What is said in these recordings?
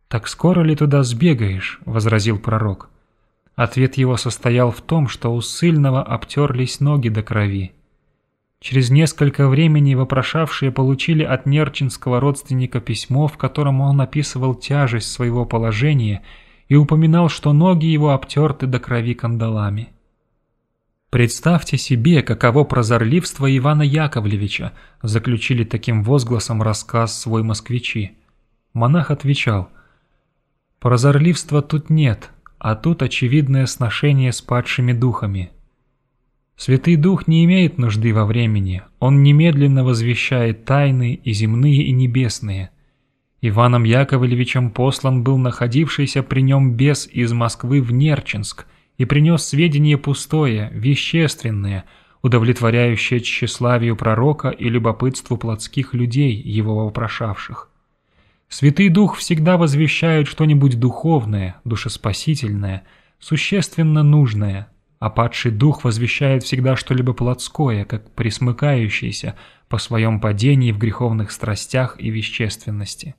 «Так скоро ли туда сбегаешь?» — возразил пророк. Ответ его состоял в том, что у ссыльного обтерлись ноги до крови. Через несколько времени вопрошавшие получили от нерчинского родственника письмо, в котором он описывал тяжесть своего положения и упоминал, что ноги его обтерты до крови кандалами. «Представьте себе, каково прозорливство Ивана Яковлевича», заключили таким возгласом рассказ свой москвичи. Монах отвечал: «Прозорливства тут нет, а тут очевидное сношение с падшими духами. Святый Дух не имеет нужды во времени, он немедленно возвещает тайны и земные, и небесные. Иваном Яковлевичем послан был находившийся при нем бес из Москвы в Нерчинск и принес сведения пустое, вещественное, удовлетворяющее тщеславию пророка и любопытству плотских людей, его вопрошавших. Святый Дух всегда возвещает что-нибудь духовное, душеспасительное, существенно нужное, а падший дух возвещает всегда что-либо плотское, как пресмыкающийся по своем падении в греховных страстях и вещественности».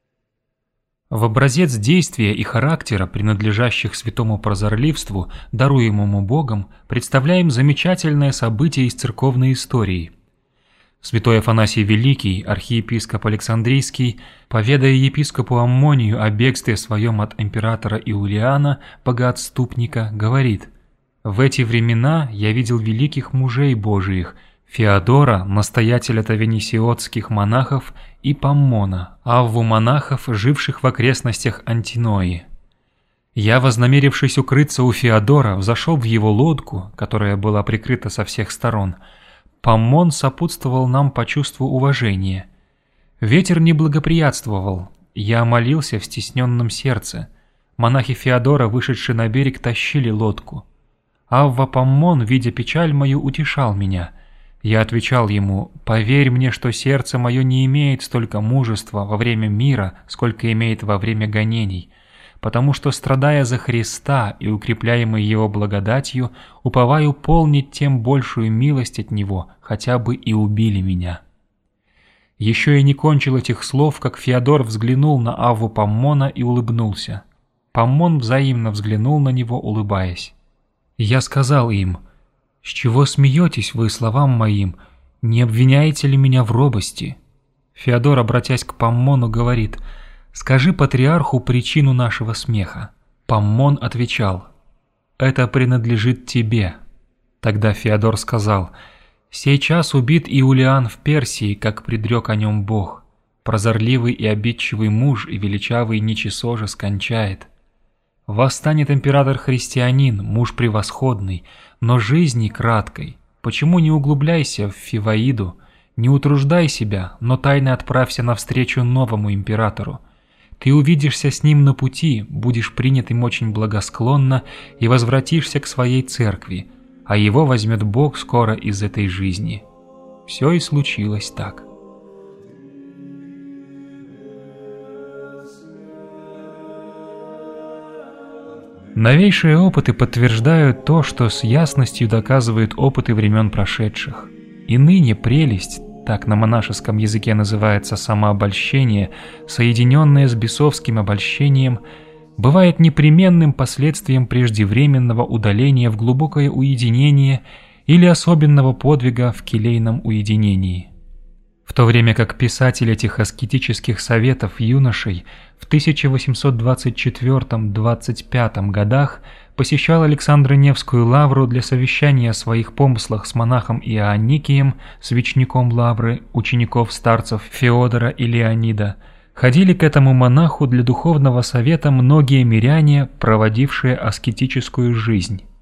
В образец действия и характера, принадлежащих святому прозорливству, даруемому Богом, представляем замечательное событие из церковной истории. Святой Афанасий Великий, архиепископ Александрийский, поведая епископу Аммонию о бегстве своем от императора Иулиана, богоотступника, говорит: «В эти времена я видел великих мужей Божиих, Феодора, настоятеля тавенисиотских монахов, и Поммона, авву монахов, живших в окрестностях Антинои. Я, вознамерившись укрыться у Феодора, взошел в его лодку, которая была прикрыта со всех сторон. Поммон сопутствовал нам по чувству уважения. Ветер не благоприятствовал. Я молился в стесненном сердце. Монахи Феодора, вышедшие на берег, тащили лодку. Авва Поммон, видя печаль мою, утешал меня. Я отвечал ему: «Поверь мне, что сердце мое не имеет столько мужества во время мира, сколько имеет во время гонений, потому что, страдая за Христа и укрепляемый Его благодатью, уповаю полнить тем большую милость от Него, хотя бы и убили меня». Еще и не кончил этих слов, как Феодор взглянул на авву Поммона и улыбнулся. Поммон взаимно взглянул на него, улыбаясь. Я сказал им: «С чего смеетесь вы словам моим? Не обвиняете ли меня в робости?» Феодор, обратясь к Поммону, говорит: «Скажи патриарху причину нашего смеха». Поммон отвечал: «Это принадлежит тебе». Тогда Феодор сказал: «Сей час убит Иулиан в Персии, как предрек о нем Бог. Прозорливый и обидчивый муж и величавый ничесоже скончает. Восстанет император-христианин, муж превосходный, но жизни краткой. Почему не углубляйся в Фиваиду, не утруждай себя, но тайно отправься навстречу новому императору. Ты увидишься с ним на пути, будешь принят им очень благосклонно и возвратишься к своей церкви, а его возьмет Бог скоро из этой жизни». Все и случилось так. Новейшие опыты подтверждают то, что с ясностью доказывают опыты времен прошедших. И ныне прелесть, так на монашеском языке называется самообольщение, соединенное с бесовским обольщением, бывает непременным последствием преждевременного удаления в глубокое уединение или особенного подвига в келейном уединении. В то время как писатель этих аскетических советов юношей в 1824-25 годах посещал Александро-Невскую лавру для совещания о своих помыслах с монахом Ионикием, свечником лавры, учеников старцев Феодора и Леонида, ходили к этому монаху для духовного совета многие миряне, проводившие аскетическую жизнь.